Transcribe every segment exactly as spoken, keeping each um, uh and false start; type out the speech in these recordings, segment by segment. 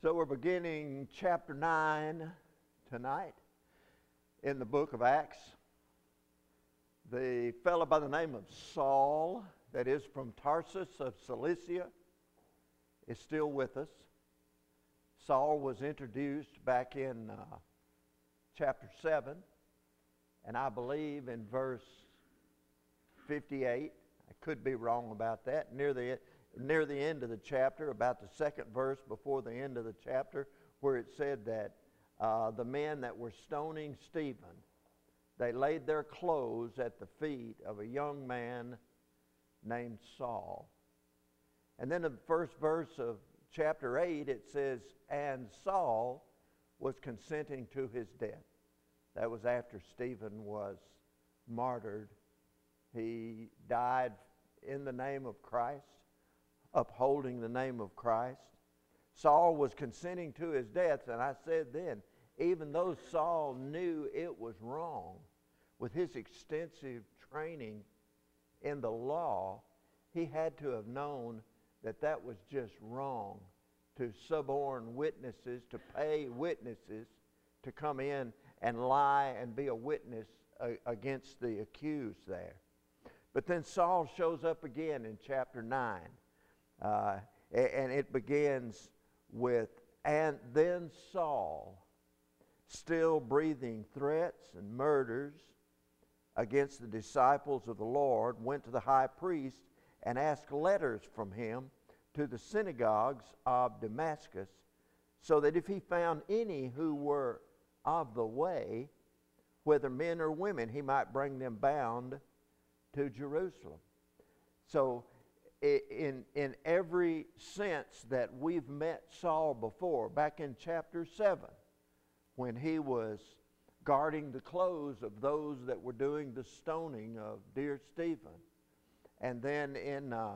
So we're beginning chapter nine tonight in the book of Acts. The fellow by the name of Saul, that is from Tarsus of Cilicia, is still with us. Saul was introduced back in uh, chapter seven, and I believe in verse fifty-eight. I could be wrong about that. Near the near the end of the chapter, about the second verse before the end of the chapter, where it said that uh, the men that were stoning Stephen, they laid their clothes at the feet of a young man named Saul. And then in the first verse of chapter eight, it says, and Saul was consenting to his death. That was after Stephen was martyred. He died in the name of Christ, upholding the name of Christ. Saul was consenting to his death, and I said then, even though Saul knew it was wrong, with his extensive training in the law, he had to have known that that was just wrong, to suborn witnesses, to pay witnesses to come in and lie and be a witness uh, against the accused there. But then Saul shows up again in chapter nine. Uh, and it begins with, and then Saul, still breathing threats and murders against the disciples of the Lord, went to the high priest and asked letters from him to the synagogues of Damascus, so that if he found any who were of the way, whether men or women, he might bring them bound to Jerusalem. So in, in every sense that we've met Saul before, back in chapter seven, when he was guarding the clothes of those that were doing the stoning of dear Stephen. And then in, uh,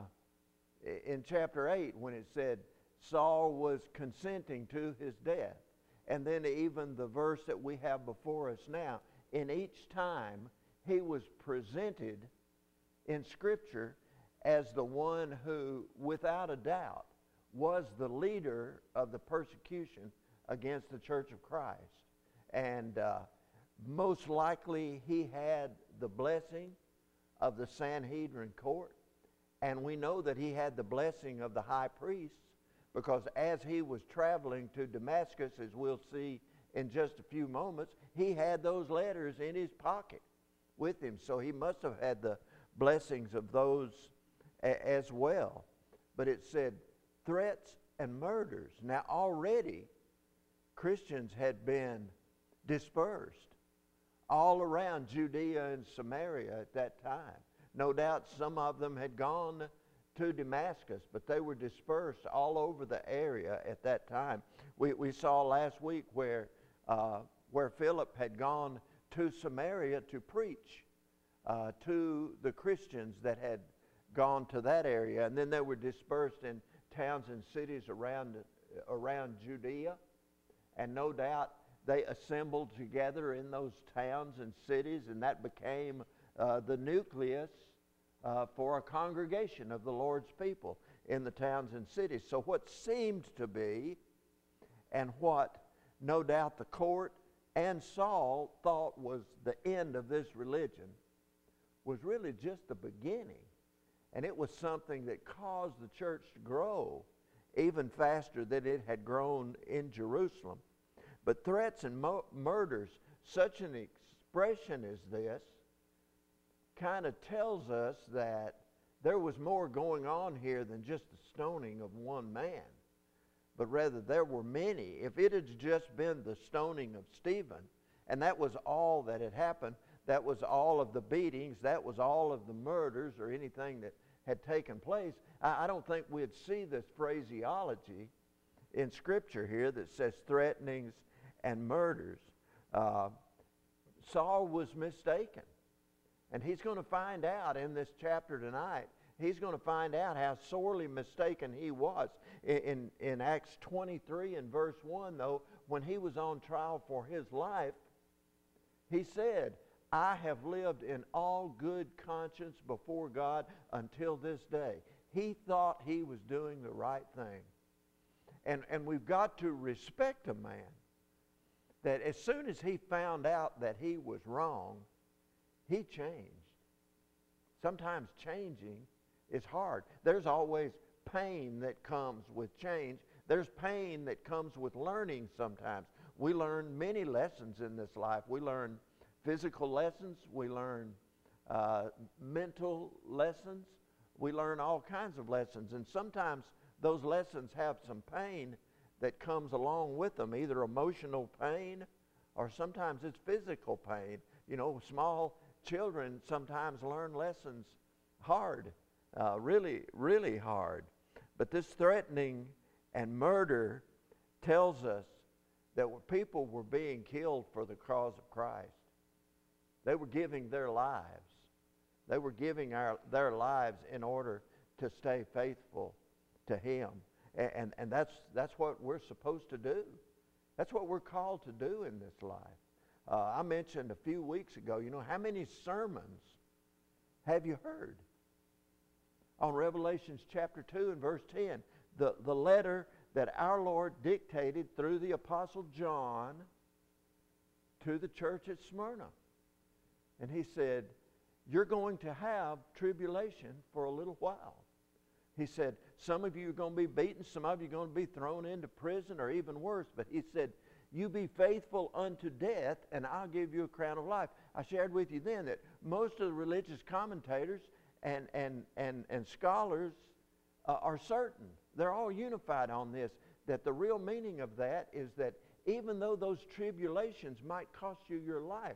in chapter eight, when it said Saul was consenting to his death. And then even the verse that we have before us now, in each time he was presented in Scripture as the one who, without a doubt, was the leader of the persecution against the Church of Christ. And uh, most likely he had the blessing of the Sanhedrin court. And we know that he had the blessing of the high priests, because as he was traveling to Damascus, as we'll see in just a few moments, he had those letters in his pocket with him. So he must have had the blessings of those a- as well. But it said threats and murders. Now already Christians had been dispersed all around Judea and Samaria at that time. No doubt some of them had gone to Damascus, but they were dispersed all over the area at that time. We, we saw last week where, uh, where Philip had gone to Samaria to preach uh, to the Christians that had gone to that area, and then they were dispersed in towns and cities around, around Judea, and no doubt they assembled together in those towns and cities, and that became uh, the nucleus uh, for a congregation of the Lord's people in the towns and cities. So what seemed to be, and what no doubt the court and Saul thought was the end of this religion, was really just the beginning. And it was something that caused the church to grow even faster than it had grown in Jerusalem. But threats and mo- murders, such an expression as this, kind of tells us that there was more going on here than just the stoning of one man, but rather there were many. If it had just been the stoning of Stephen, and that was all that had happened, that was all of the beatings, that was all of the murders or anything that had taken place, I, I don't think we'd see this phraseology in Scripture here that says threatenings and murders. Uh, Saul was mistaken. And he's going to find out in this chapter tonight, he's going to find out how sorely mistaken he was. In, in, in Acts twenty-three and verse one, though, when he was on trial for his life, he said, I have lived in all good conscience before God until this day. He thought he was doing the right thing. And, and we've got to respect a man that as soon as he found out that he was wrong, he changed. Sometimes changing is hard. There's always pain that comes with change. There's pain that comes with learning sometimes. We learn many lessons in this life. We learn physical lessons. We learn uh, mental lessons. We learn all kinds of lessons. And sometimes those lessons have some pain that comes along with them, either emotional pain or sometimes it's physical pain. You know, small children sometimes learn lessons hard, uh, really, really hard. But this threatening and murder tells us that people were being killed for the cause of Christ. They were giving their lives. They were giving our, their lives in order to stay faithful to Him. And, and, and that's, that's what we're supposed to do. That's what we're called to do in this life. Uh, I mentioned a few weeks ago, you know, how many sermons have you heard? On Revelations chapter two and verse ten, the, the letter that our Lord dictated through the Apostle John to the church at Smyrna. And he said, you're going to have tribulation for a little while. He said, some of you are going to be beaten, some of you are going to be thrown into prison or even worse. But he said, you be faithful unto death and I'll give you a crown of life. I shared with you then that most of the religious commentators and, and, and, and scholars uh, are certain. They're all unified on this, that the real meaning of that is that even though those tribulations might cost you your life,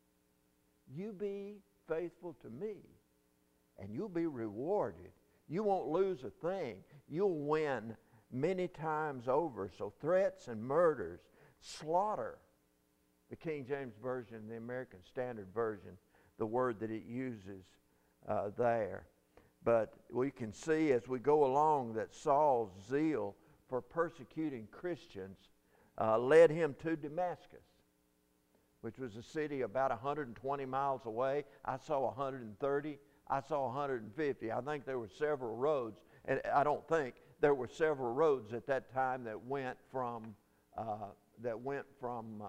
you be faithful to me and you'll be rewarded. You won't lose a thing. You'll win many times over. So threats and murders, slaughter, the King James Version, the American Standard Version, the word that it uses uh, there. But we can see as we go along that Saul's zeal for persecuting Christians uh, led him to Damascus, which was a city about one hundred twenty miles away. I saw one hundred thirty. I saw one hundred fifty. I think there were several roads, and I don't think there were several roads at that time that went from uh, that went from uh,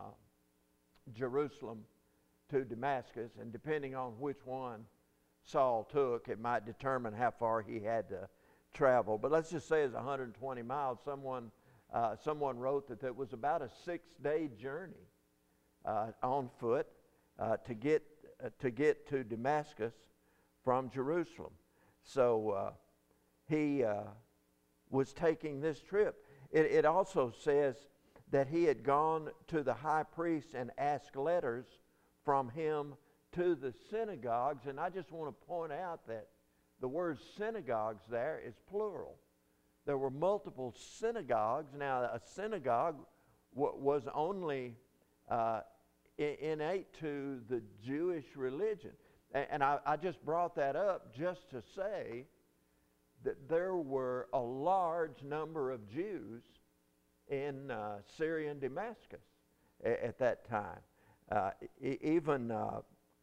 Jerusalem to Damascus, and depending on which one Saul took, it might determine how far he had to travel. But let's just say it's one hundred twenty miles. Someone uh, someone wrote that it was about a six-day journey uh, on foot uh, to get uh, to get to Damascus from Jerusalem. So uh, he uh, was taking this trip. It, it also says that he had gone to the high priest and asked letters from him to the synagogues. And I just want to point out that the word synagogues there is plural. There were multiple synagogues. Now, a synagogue w- was only uh, innate to the Jewish religion. And I, I just brought that up just to say that there were a large number of Jews in uh, Syria and Damascus a, at that time. Uh, e- even uh,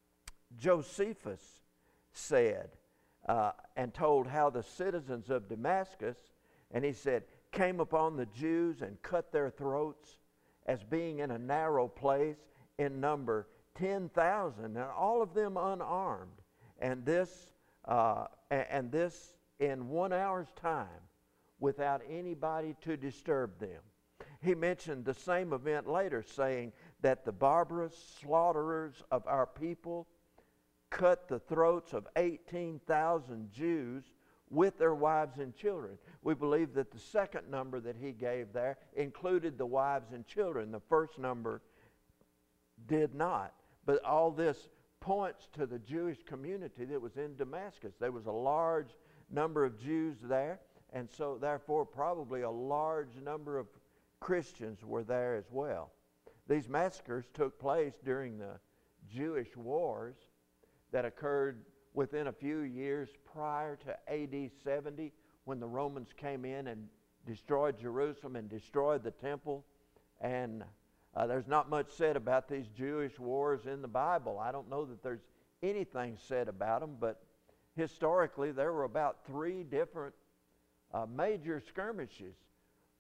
Josephus said uh, and told how the citizens of Damascus, and he said, came upon the Jews and cut their throats as being in a narrow place in number ten thousand, and all of them unarmed, and this uh, and, and this in one hour's time without anybody to disturb them. He mentioned the same event later, saying that the barbarous slaughterers of our people cut the throats of eighteen thousand Jews with their wives and children. We believe that the second number that he gave there included the wives and children. The first number did not. But all this points to the Jewish community that was in Damascus. There was a large number of Jews there, and so therefore probably a large number of Christians were there as well. These massacres took place during the Jewish wars that occurred within a few years prior to A D seventy, when the Romans came in and destroyed Jerusalem and destroyed the temple. And Uh, there's not much said about these Jewish wars in the Bible. I don't know that there's anything said about them, but historically there were about three different uh, major skirmishes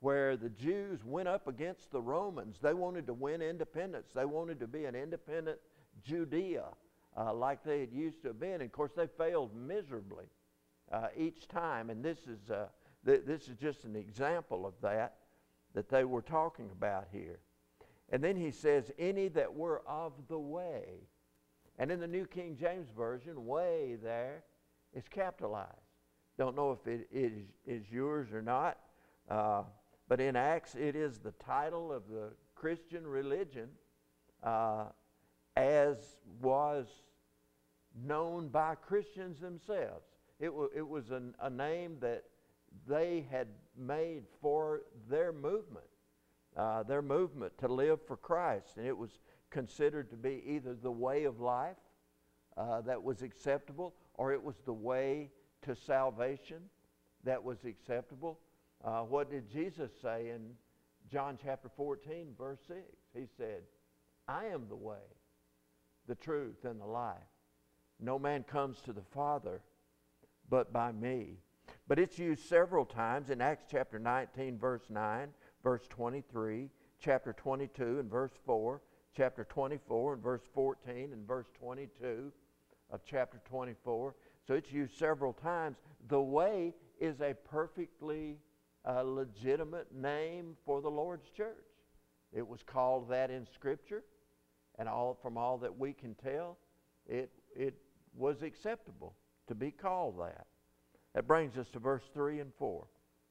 where the Jews went up against the Romans. They wanted to win independence. They wanted to be an independent Judea uh, like they had used to have been. And of course, they failed miserably uh, each time. And this is, uh, th- this is just an example of that that they were talking about here. And then he says, any that were of the way. And in the New King James Version, way there is capitalized. Don't know if it is, is yours or not, uh, but in Acts it is the title of the Christian religion uh, as was known by Christians themselves. It, w- it was an, a name that they had made for their movement, uh, their movement to live for Christ. And it was considered to be either the way of life uh, that was acceptable, or it was the way to salvation that was acceptable. Uh, what did Jesus say in John chapter fourteen, verse six? He said, I am the way, the truth, and the life. No man comes to the Father but by me. But it's used several times in Acts chapter nineteen, verse nine, verse twenty-three, chapter twenty-two and verse four, chapter twenty-four and verse fourteen, and verse twenty-two of chapter twenty-four. So it's used several times. The way is a perfectly uh, legitimate name for the Lord's church. It was called that in Scripture, and all from all that we can tell, it, it was acceptable to be called that. That brings us to verse three and four.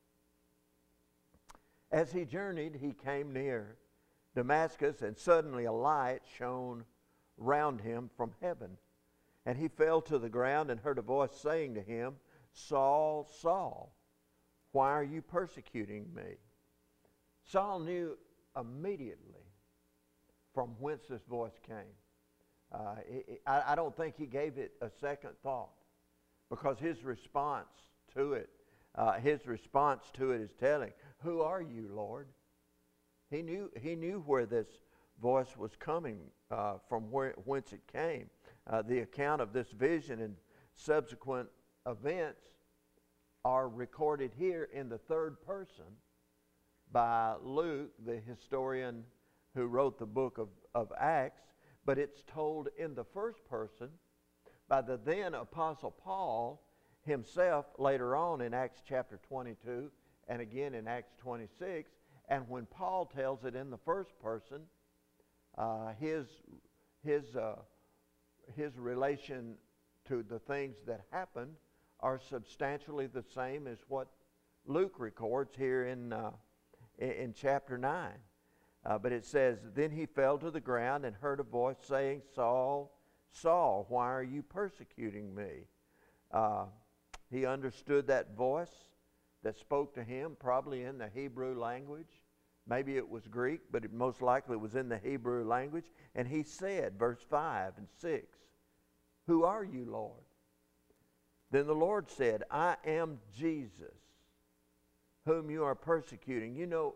As he journeyed, he came near Damascus, and suddenly a light shone round him from heaven. And he fell to the ground and heard a voice saying to him, Saul, Saul, why are you persecuting me? Saul knew immediately from whence this voice came. Uh, it, it, I, I don't think he gave it a second thought, because his response to it, uh, his response to it is telling, who are you, Lord? He knew, he knew where this voice was coming uh, from, where, whence it came. Uh, the account of this vision and subsequent events are recorded here in the third person by Luke, the historian who wrote the book of, of Acts, but it's told in the first person by the then Apostle Paul himself later on in Acts chapter twenty-two and again in Acts twenty-six. And when Paul tells it in the first person, uh, his, his, uh, his relation to the things that happened are substantially the same as what Luke records here in, uh, in, in chapter nine. Uh, but it says, then he fell to the ground and heard a voice saying, Saul, Saul, why are you persecuting me? Uh, he understood that voice that spoke to him, probably in the Hebrew language. Maybe it was Greek, but it most likely was in the Hebrew language. And he said, verse five and six, who are you, Lord? Then the Lord said, I am Jesus, whom you are persecuting. You know,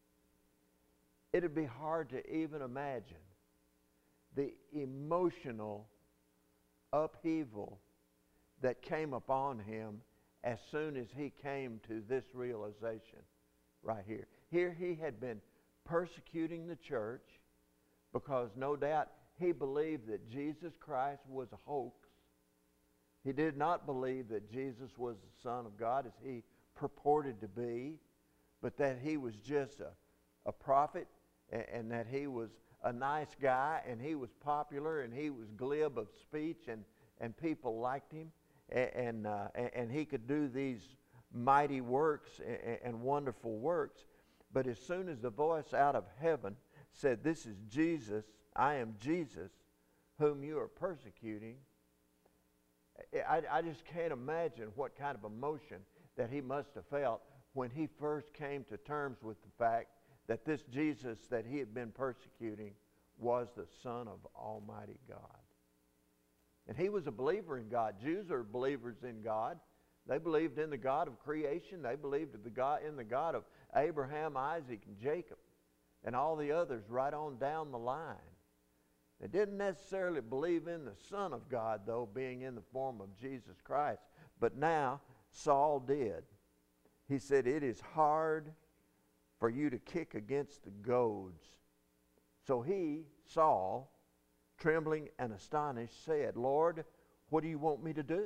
it'd be hard to even imagine the emotional upheaval that came upon him as soon as he came to this realization right here. Here he had been persecuting the church because no doubt he believed that Jesus Christ was a hoax. He did not believe that Jesus was the Son of God as he purported to be, but that he was just a, a prophet, and, and that he was a nice guy, and he was popular, and he was glib of speech, and, and people liked him, and, and, uh, and he could do these mighty works and, and wonderful works. But as soon as the voice out of heaven said, this is Jesus, I am Jesus, whom you are persecuting, I, I just can't imagine what kind of emotion that he must have felt when he first came to terms with the fact that this Jesus that he had been persecuting was the Son of Almighty God. And he was a believer in God. Jews are believers in God. They believed in the God of creation. They believed in the God, in the God of Abraham, Isaac, and Jacob, and all the others right on down the line. They didn't necessarily believe in the Son of God, though, being in the form of Jesus Christ. But now, Saul did. He said, it is hard for you to kick against the goads. So he, Saul, trembling and astonished, said, Lord, what do you want me to do?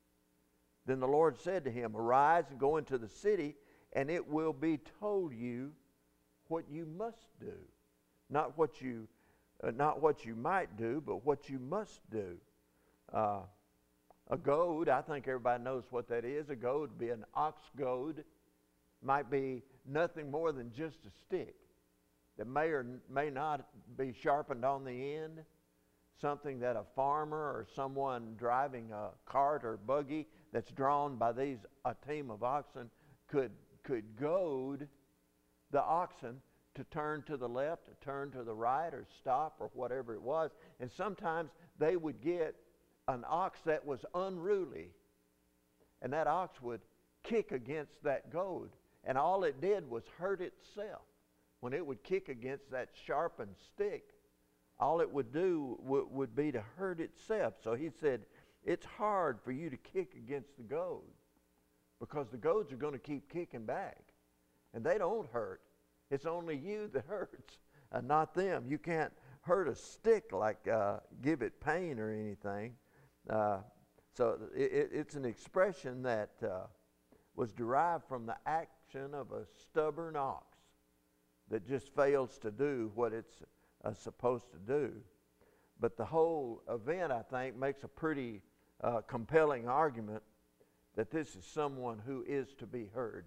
Then the Lord said to him, Arise and go into the city, and it will be told you what you must do. Not what you, uh, not what you might do, but what you must do. Uh, a goad, I think everybody knows what that is. A goad would be an ox goad. Might be nothing more than just a stick that may or may not be sharpened on the end. Something that a farmer or someone driving a cart or buggy that's drawn by these a team of oxen could could goad the oxen to turn to the left, to turn to the right, or stop, or whatever it was. And sometimes they would get an ox that was unruly, and that ox would kick against that goad, and all it did was hurt itself. When it would kick against that sharpened stick, all it would do w- would be to hurt itself. So he said, it's hard for you to kick against the goad, because the goads are going to keep kicking back, and they don't hurt. It's only you that hurts, and not them. You can't hurt a stick like uh, give it pain or anything. Uh, so it, it's an expression that uh, was derived from the action of a stubborn ox that just fails to do what it's uh, supposed to do. But the whole event, I think, makes a pretty uh, compelling argument that this is someone who is to be heard.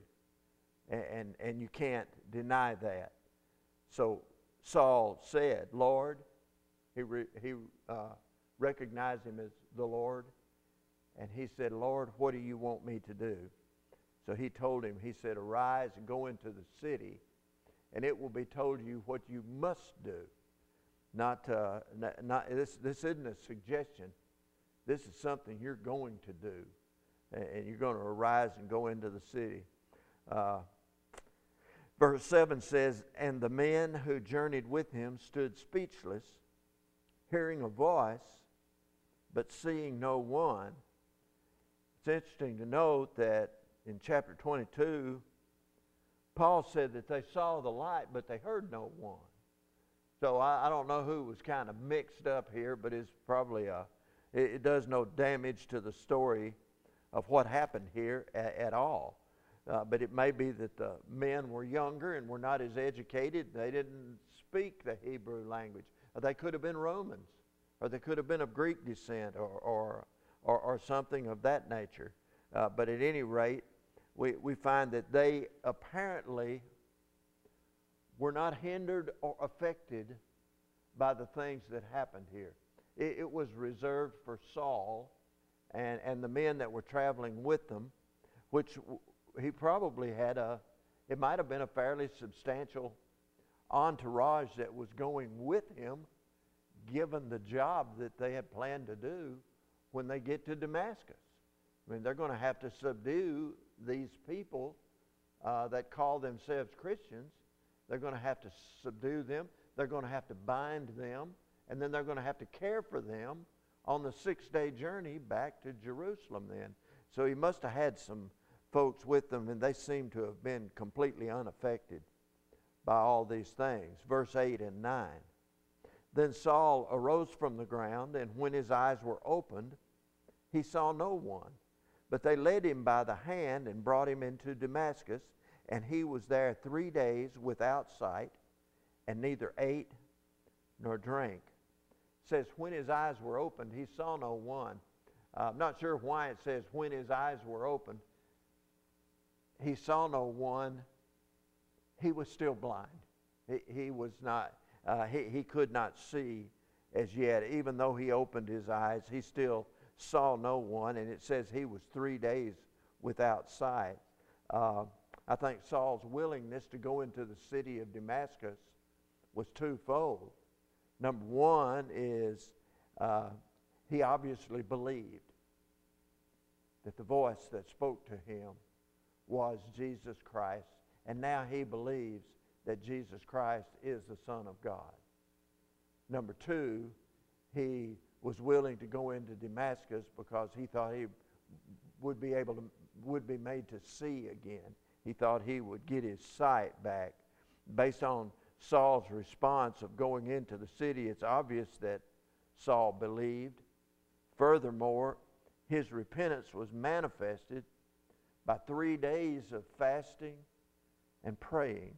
And, and you can't deny that. So Saul said, Lord, he, re, he uh, recognized him as the Lord, and he said, Lord, what do you want me to do? So he told him, he said, arise and go into the city, and it will be told you what you must do. Not, uh, not, not this, this isn't a suggestion. This is something you're going to do, and, and you're going to arise and go into the city. Uh, verse seven says, and the men who journeyed with him stood speechless, hearing a voice, but seeing no one. It's interesting to note that in chapter twenty-two, Paul said that they saw the light, but they heard no one. So I, I don't know who was kind of mixed up here, but it's probably a, it, it does no damage to the story of what happened here a, at all. Uh, but it may be that the men were younger and were not as educated. They didn't speak the Hebrew language. Or they could have been Romans, or they could have been of Greek descent, or or or, or something of that nature. Uh, but at any rate, we, we find that they apparently were not hindered or affected by the things that happened here. It, it was reserved for Saul and, and the men that were traveling with them, which he probably had a, it might have been a fairly substantial entourage that was going with him, given the job that they had planned to do when they get to Damascus. I mean, they're going to have to subdue these people uh, that call themselves Christians. They're going to have to subdue them. They're going to have to bind them. And then they're going to have to care for them on the six-day journey back to Jerusalem then. So he must have had some folks with them, and they seem to have been completely unaffected by all these things. Verse eight and nine. Then Saul arose from the ground, and when his eyes were opened, he saw no one. But they led him by the hand and brought him into Damascus, and he was there three days without sight, and neither ate nor drank. It says when his eyes were opened, he saw no one. Uh, I'm not sure why it says when his eyes were opened. He saw no one. He was still blind. He, he was not, uh, he, he could not see as yet. Even though he opened his eyes, he still saw no one. And it says he was three days without sight. Uh, I think Saul's willingness to go into the city of Damascus was twofold. Number one is uh, he obviously believed that the voice that spoke to him was Jesus Christ, and now he believes that Jesus Christ is the Son of God. Number two, he was willing to go into Damascus because he thought he would be able to, would be made to see again. He thought he would get his sight back Based on Saul's response of going into the city, it's obvious that Saul believed. Furthermore, his repentance was manifested by three days of fasting and praying.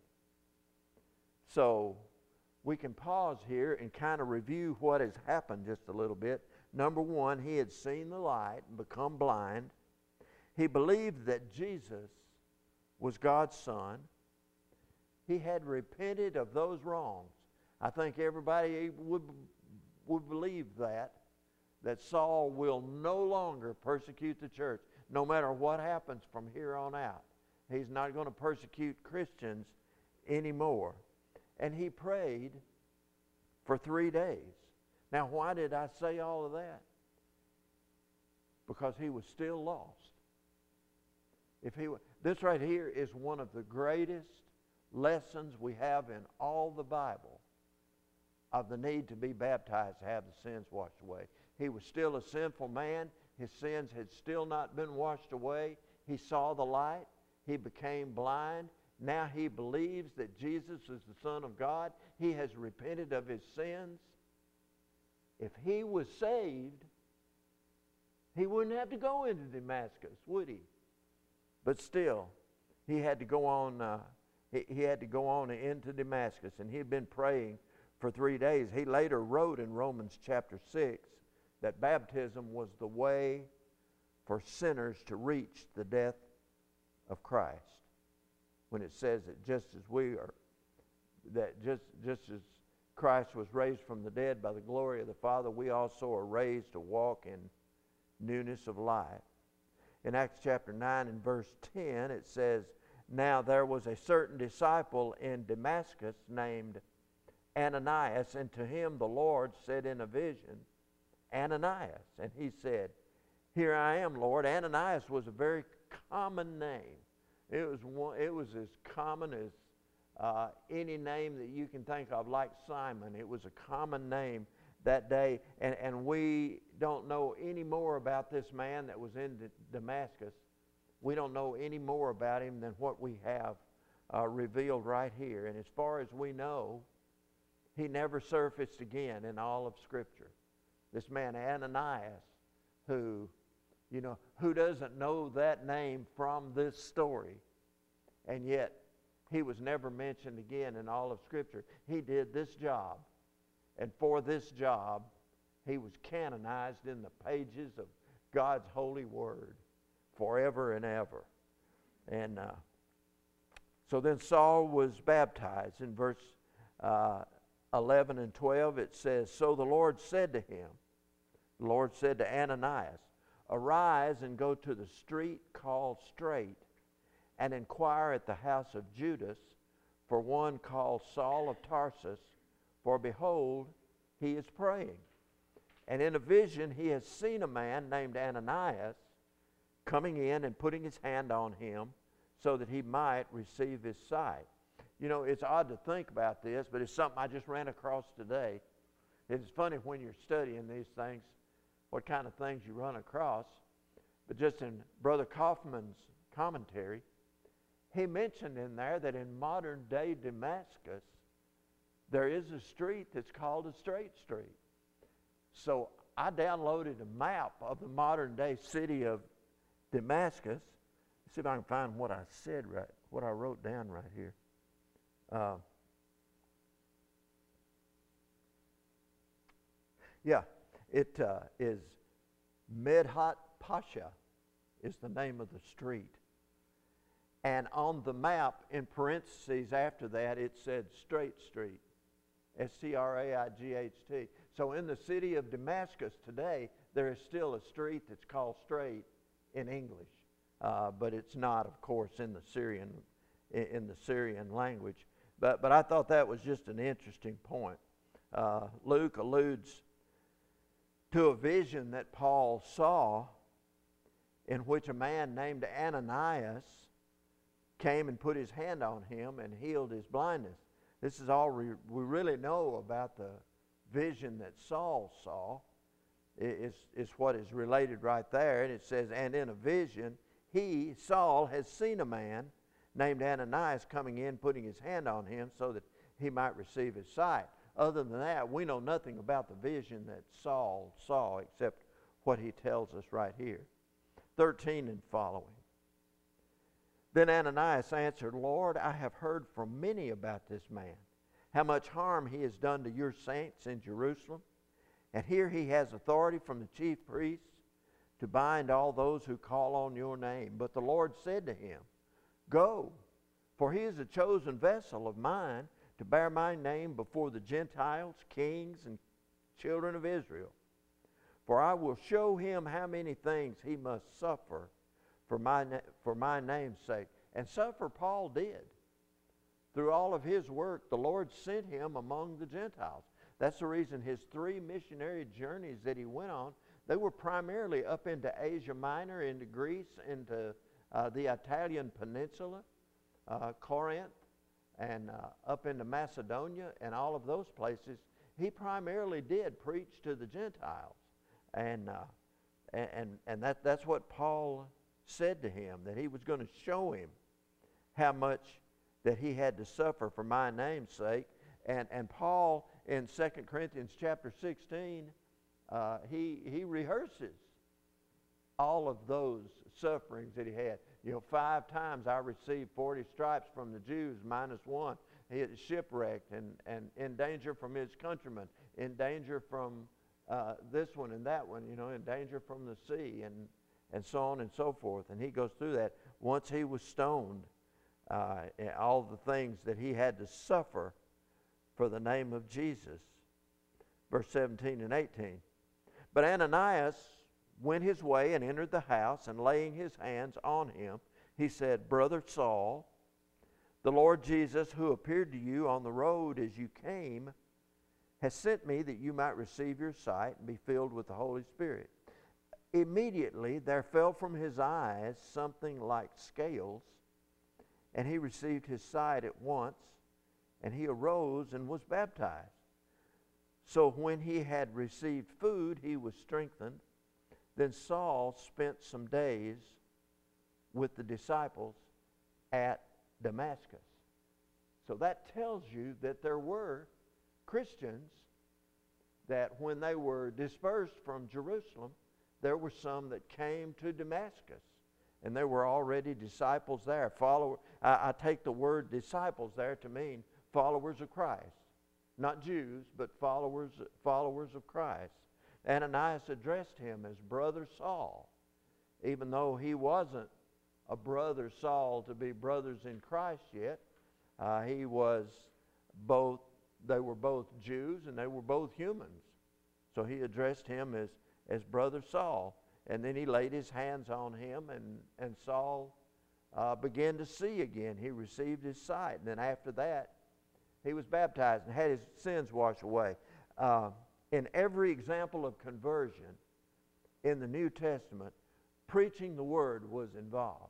So we can pause here and kind of review what has happened just a little bit. Number one, he had seen the light and become blind. He believed that Jesus was God's Son. He had repented of those wrongs. I think everybody would, would believe that, that Saul will no longer persecute the church, no matter what happens from here on out. He's not going to persecute Christians anymore. And he prayed for three days. Now, why did I say all of that? Because he was still lost. If he were, this right here is one of the greatest lessons we have in all the Bible of the need to be baptized to have the sins washed away. He was still a sinful man. His sins had still not been washed away. He saw the light. He became blind. Now he believes that Jesus is the Son of God. He has repented of his sins. If he was saved, he wouldn't have to go into Damascus, would he? But still, he had to go on. Uh, he, he had to go on into Damascus, and he had been praying for three days. He later wrote in Romans chapter six that baptism was the way for sinners to reach the death of Christ. When it says that just as we are, that just, just as Christ was raised from the dead by the glory of the Father, we also are raised to walk in newness of life. In Acts chapter nine and verse ten, it says, "Now there was a certain disciple in Damascus named Ananias, and to him the Lord said in a vision, Ananias. And he said, Here I am, Lord." Ananias was a very common name. It was one, it was as common as uh, any name that you can think of, like Simon. It was a common name that day, and, and we don't know any more about this man that was in D- Damascus. We don't know any more about him than what we have uh, revealed right here. And as far as we know, he never surfaced again in all of Scripture. This man Ananias, who, you know, who doesn't know that name from this story? And yet, he was never mentioned again in all of Scripture. He did this job. And for this job, he was canonized in the pages of God's holy word forever and ever. And uh, so then Saul was baptized. In verse uh, eleven and twelve, it says, "So the Lord said to him," the Lord said to Ananias, "Arise and go to the street called Straight, and inquire at the house of Judas for one called Saul of Tarsus, for behold, he is praying. And in a vision he has seen a man named Ananias coming in and putting his hand on him so that he might receive his sight." You know, it's odd to think about this, but it's something I just ran across today. It's funny when you're studying these things, what kind of things you run across. But just in Brother Kaufman's commentary, he mentioned in there that in modern day Damascus, there is a street that's called a straight street. So I downloaded a map of the modern day city of Damascus. Let's see if I can find what I said right, what I wrote down right here. Uh, yeah, it uh, is Medhat Pasha is the name of the street. And on the map, in parentheses after that, it said Straight Street. S T R A I G H T. So in the city of Damascus today, there is still a street that's called Straight in English. Uh, but it's not, of course, in the Syrian in the Syrian language. But, but I thought that was just an interesting point. Uh, Luke alludes to a vision that Paul saw in which a man named Ananias came and put his hand on him and healed his blindness. This is all we, we really know about the vision that Saul saw. It's, it's what is related right there. And it says, "And in a vision, he, Saul, has seen a man named Ananias coming in, putting his hand on him so that he might receive his sight. Other than that, we know nothing about the vision that Saul saw except what he tells us right here. thirteen and following. Then Ananias answered, Lord, I have heard from many about this man, how much harm he has done to your saints in Jerusalem. And here he has authority from the chief priests to bind all those who call on your name. But the Lord said to him, Go, for he is a chosen vessel of mine to bear my name before the Gentiles, kings, and children of Israel. For I will show him how many things he must suffer for my, for my name's sake. And suffer Paul did. Through all of his work, the Lord sent him among the Gentiles. That's the reason his three missionary journeys that he went on, they were primarily up into Asia Minor, into Greece, into uh, the Italian peninsula, uh, Corinth, and uh, up into Macedonia, and all of those places. He primarily did preach to the Gentiles. And, uh, and, and that, that's what Paul said to him, that he was going to show him how much that he had to suffer for my name's sake. And, and Paul, in Second Corinthians chapter sixteen, uh, he, he rehearses all of those sufferings that he had. You know, five times I received forty stripes from the Jews minus one. He was shipwrecked and, and in danger from his countrymen, in danger from uh, this one and that one, you know, in danger from the sea, and and so on and so forth. And he goes through that. Once he was stoned, uh, all the things that he had to suffer for the name of Jesus. Verse seventeen and eighteen. But Ananias went his way and entered the house, and laying his hands on him, he said, Brother Saul, the Lord Jesus, who appeared to you on the road as you came, has sent me that you might receive your sight and be filled with the Holy Spirit. Immediately there fell from his eyes something like scales, and he received his sight at once, and he arose and was baptized. So when he had received food, he was strengthened. Then Saul spent some days with the disciples at Damascus. So that tells you that there were Christians that when they were dispersed from Jerusalem, there were some that came to Damascus. And there were already disciples there. Follower, I, I take the word disciples there to mean followers of Christ. Not Jews, but followers, followers of Christ. Ananias addressed him as Brother Saul, even though he wasn't a brother Saul to be brothers in Christ yet. Uh, he was both, they were both Jews and they were both humans. So he addressed him as, as Brother Saul. And then he laid his hands on him, and, and Saul uh, began to see again. He received his sight. And then after that, he was baptized and had his sins washed away. Uh, in every example of conversion in the New Testament, preaching the word was involved.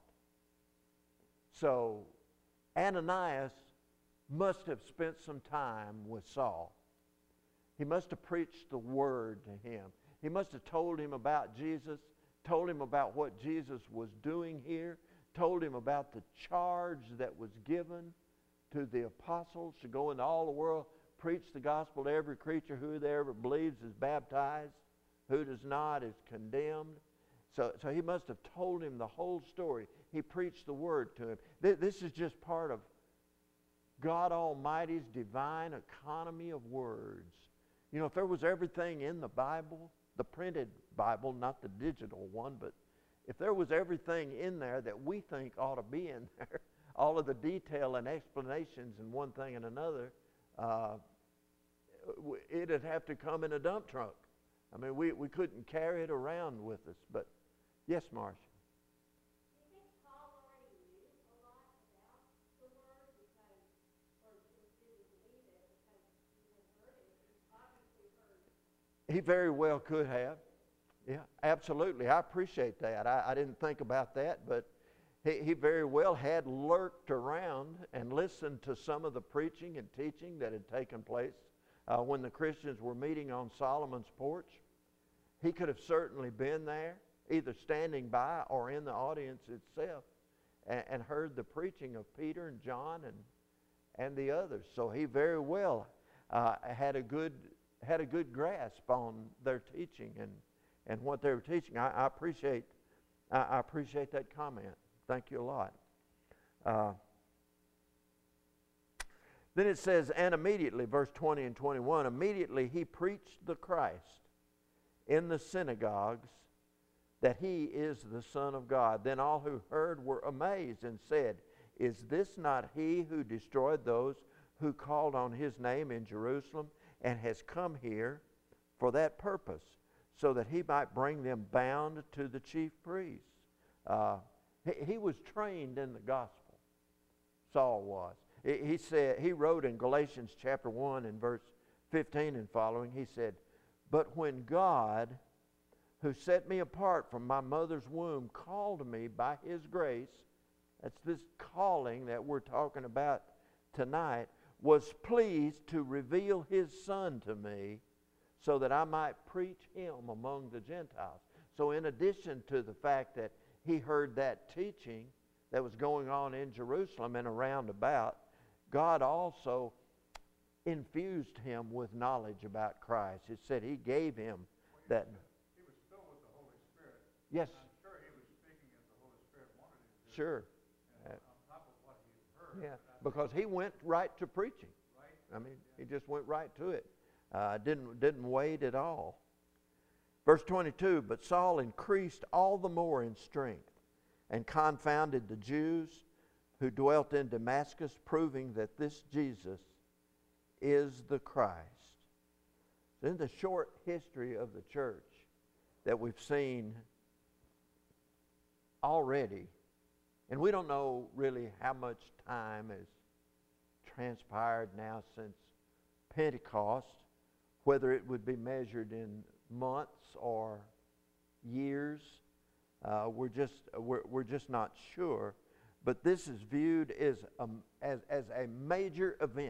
So Ananias must have spent some time with Saul. He must have preached the word to him. He must have told him about Jesus, told him about what Jesus was doing here, told him about the charge that was given to the apostles to go into all the world, preach the gospel to every creature. Whoever believes is baptized, who does not is condemned. So, so he must have told him the whole story. He preached the word to him. Th- this is just part of God Almighty's divine economy of words. You know, if there was everything in the Bible, the printed Bible, not the digital one, but if there was everything in there that we think ought to be in there, all of the detail and explanations and one thing and another, uh, it'd have to come in a dump truck. I mean, we, we couldn't carry it around with us. But yes, Marcia. Do you think Paul already knew a lot about the word because, or just didn't believe it because he had heard it? He obviously heard it. He very well could have. Yeah, absolutely. I appreciate that. I, I didn't think about that, but he, he very well had lurked around and listened to some of the preaching and teaching that had taken place uh, when the Christians were meeting on Solomon's porch. He could have certainly been there, either standing by or in the audience itself. and, and heard the preaching of Peter and John and, and the others. So he very well uh, had a good had a good grasp on their teaching and, and what they were teaching. I, I appreciate I, I appreciate that comment. Thank you a lot. Uh, then it says, and immediately, verse twenty and twenty-one, immediately he preached the Christ in the synagogues, that he is the Son of God. Then all who heard were amazed and said, is this not he who destroyed those who called on his name in Jerusalem, and has come here for that purpose, so that he might bring them bound to the chief priests? Uh, he, he was trained in the gospel. Saul was. He, he said, he wrote in Galatians chapter one and verse fifteen and following, he said, but when God, who set me apart from my mother's womb, called me by his grace, that's this calling that we're talking about tonight, was pleased to reveal his Son to me so that I might preach him among the Gentiles. So in addition to the fact that he heard that teaching that was going on in Jerusalem and around about, God also infused him with knowledge about Christ. It said he gave him that. He was filled with the Holy Spirit. Yes. And I'm sure he was speaking as the Holy Spirit wanted him to. Sure. And on top of what he had heard. Yeah, because he went right to preaching. Right. I mean, he just went right to it. Uh, didn't didn't wait at all. Verse twenty-two, but Saul increased all the more in strength and confounded the Jews who dwelt in Damascus, proving that this Jesus is the Christ. So in the short history of the church that we've seen already, and we don't know really how much time has transpired now since Pentecost, whether it would be measured in months or years. Uh, we're just we're, we're just not sure. But this is viewed as a, as, as a major event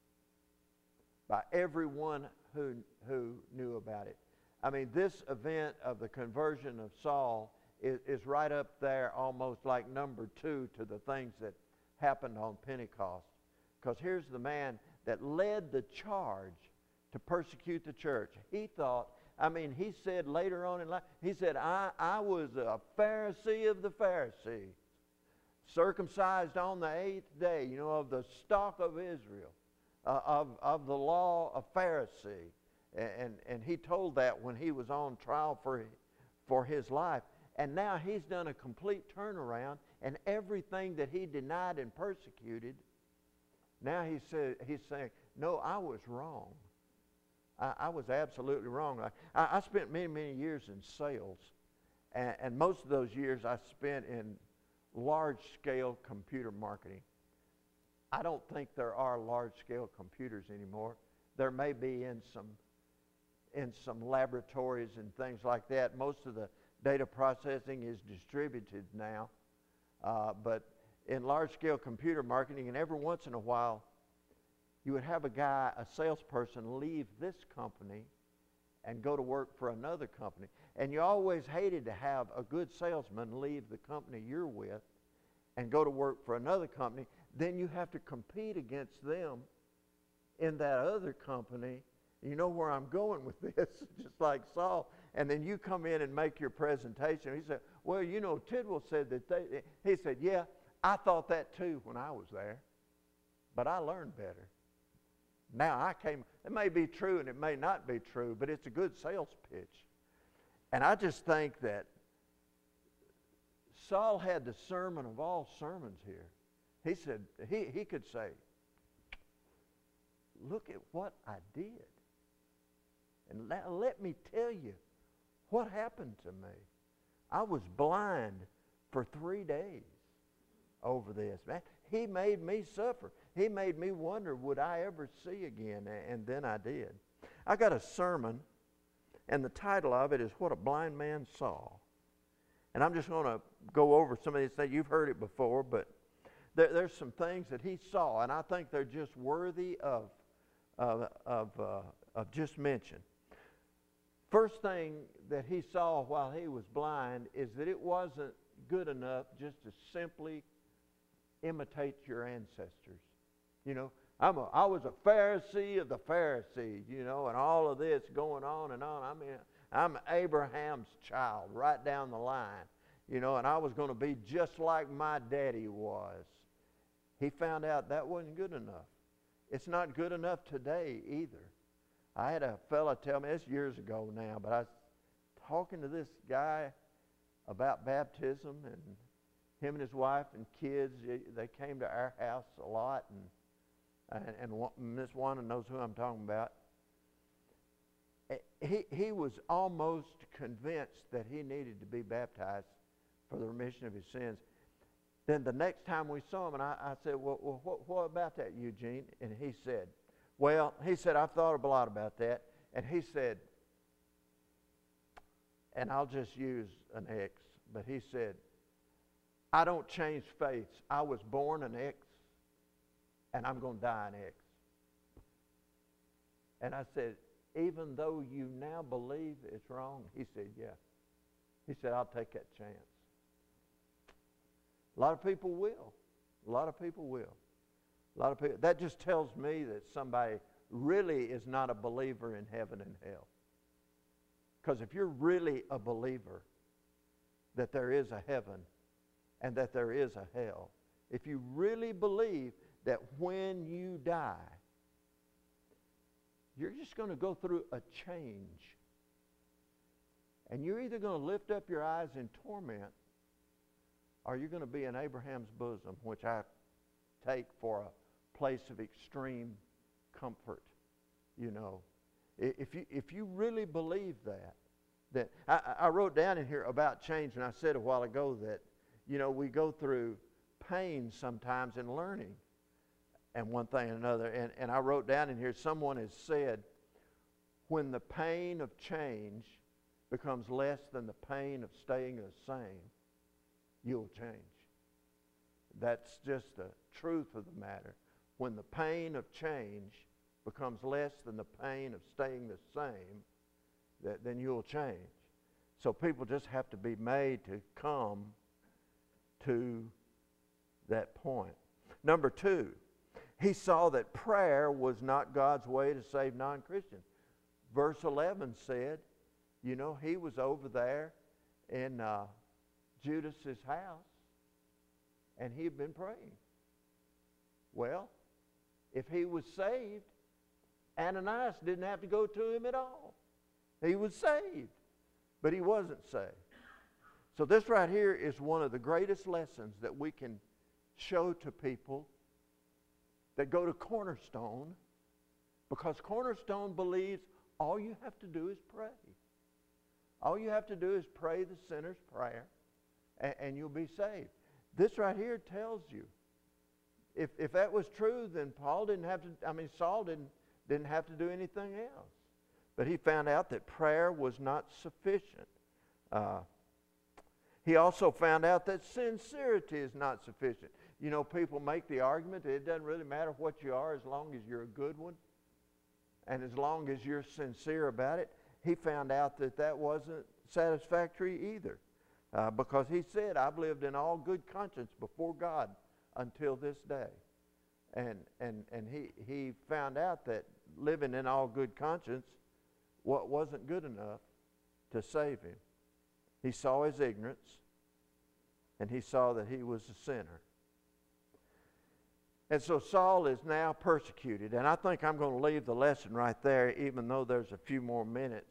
by everyone who, who knew about it. I mean, this event of the conversion of Saul is, is right up there almost like number two to the things that happened on Pentecost. Because here's the man that led the charge to persecute the church. He thought, I mean, he said later on in life, he said, I, I was a Pharisee of the Pharisees, circumcised on the eighth day, you know, of the stock of Israel, uh, of, of the law of Pharisee. And, and he told that when he was on trial for, for his life. And now he's done a complete turnaround, and everything that he denied and persecuted, now he said, he's saying, no, I was wrong. I, I was absolutely wrong. I, I spent many, many years in sales, and, and most of those years I spent in large-scale computer marketing. I don't think there are large-scale computers anymore. There may be in some in some laboratories and things like that. Most of the data processing is distributed now. Uh, but in large-scale computer marketing, and every once in a while, you would have a guy, a salesperson, leave this company and go to work for another company. And you always hated to have a good salesman leave the company you're with and go to work for another company. Then you have to compete against them in that other company. You know where I'm going with this, just like Saul. And then you come in and make your presentation. He said, well, you know, Tidwell said that they, he said, yeah, I thought that too when I was there, but I learned better. Now I came, it may be true and it may not be true, but it's a good sales pitch. And I just think that Saul had the sermon of all sermons here. He said, he, he could say, look at what I did. And let, let me tell you what happened to me. I was blind for three days over this. Man, he made me suffer. He made me wonder, would I ever see again? And then I did. I got a sermon, and the title of it is What a Blind Man Saw. And I'm just going to go over some of these things. You've heard it before, but there, there's some things that he saw, and I think they're just worthy of, of, of, uh, of just mention. First thing that he saw while he was blind is that it wasn't good enough just to simply imitate your ancestors. You know, I'm a, I was a Pharisee of the Pharisees, you know, and all of this going on and on. I mean, I'm Abraham's child right down the line, you know, and I was going to be just like my daddy was. He found out that wasn't good enough. It's not good enough today either. I had a fella tell me, it's years ago now, but I was talking to this guy about baptism, and him and his wife and kids, they came to our house a lot, and and, and Miss Wanda knows who I'm talking about. He, he was almost convinced that he needed to be baptized for the remission of his sins. Then the next time we saw him, and I, I said, well, well what, what about that, Eugene? And he said, well, he said, I've thought a lot about that. And he said, and I'll just use an X, but he said, I don't change faiths. I was born an X, and I'm going to die an X. And I said, even though you now believe it's wrong? He said, yeah. He said, I'll take that chance. A lot of people will. A lot of people will. A lot of people. That just tells me that somebody really is not a believer in heaven and hell. Because if you're really a believer that there is a heaven and that there is a hell, if you really believe that when you die, you're just going to go through a change. And you're either going to lift up your eyes in torment, or you're going to be in Abraham's bosom, which I take for a place of extreme comfort, you know. If you, if you really believe that, that I, I wrote down in here about change, and I said a while ago that, you know, we go through pain sometimes in learning, and one thing and another. And, and I wrote down in here, someone has said, when the pain of change becomes less than the pain of staying the same, you'll change. That's just the truth of the matter. When the pain of change becomes less than the pain of staying the same, that, then you'll change. So people just have to be made to come to that point. Number two, he saw that prayer was not God's way to save non-Christians. Verse eleven said, you know, he was over there in uh, Judas's house, and he had been praying. Well, if he was saved, Ananias didn't have to go to him at all. He was saved, but he wasn't saved. So this right here is one of the greatest lessons that we can show to people that go to Cornerstone, because Cornerstone believes all you have to do is pray. All you have to do is pray the sinner's prayer, and, and you'll be saved. This right here tells you, if, if that was true, then Paul didn't have to, I mean, Saul didn't, didn't have to do anything else. But he found out that prayer was not sufficient. Uh, he also found out that sincerity is not sufficient. You know, people make the argument that it doesn't really matter what you are as long as you're a good one and as long as you're sincere about it. He found out that that wasn't satisfactory either, uh, because he said, I've lived in all good conscience before God until this day. And, and, and he, he found out that living in all good conscience what wasn't good enough to save him. He saw his ignorance, and he saw that he was a sinner. And so Saul is now persecuted. And I think I'm going to leave the lesson right there, even though there's a few more minutes.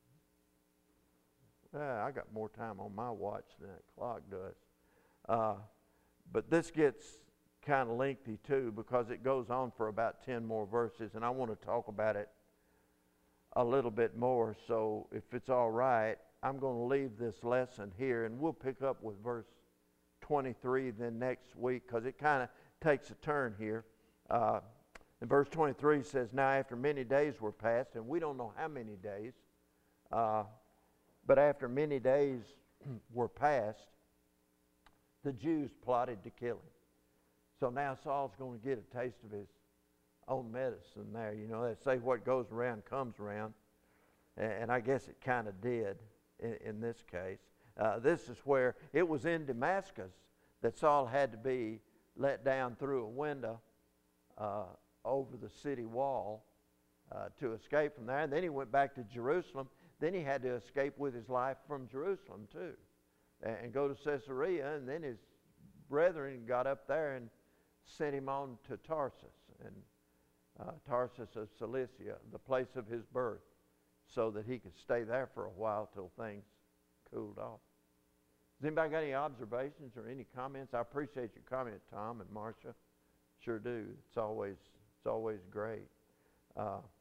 Uh, I got more time on my watch than that clock does. Uh, but this gets kind of lengthy too, because it goes on for about ten more verses, and I want to talk about it a little bit more. So if it's all right, I'm going to leave this lesson here, and we'll pick up with verse twenty-three then next week, because it kind of takes a turn here. Uh, and verse twenty-three says, now after many days were passed, and we don't know how many days, uh, but after many days were passed, the Jews plotted to kill him. So now Saul's going to get a taste of his own medicine there. You know, they say what goes around comes around, and, and I guess it kind of did in, in this case. Uh, this is where it was in Damascus that Saul had to be let down through a window uh, over the city wall uh, to escape from there. And then he went back to Jerusalem. Then he had to escape with his life from Jerusalem too, and, and go to Caesarea. And then his brethren got up there and sent him on to Tarsus, and uh, Tarsus of Cilicia, the place of his birth, so that he could stay there for a while till things cooled off. Has anybody got any observations or any comments? I appreciate your comment, Tom and Marcia. Sure do. It's always it's always great. Uh,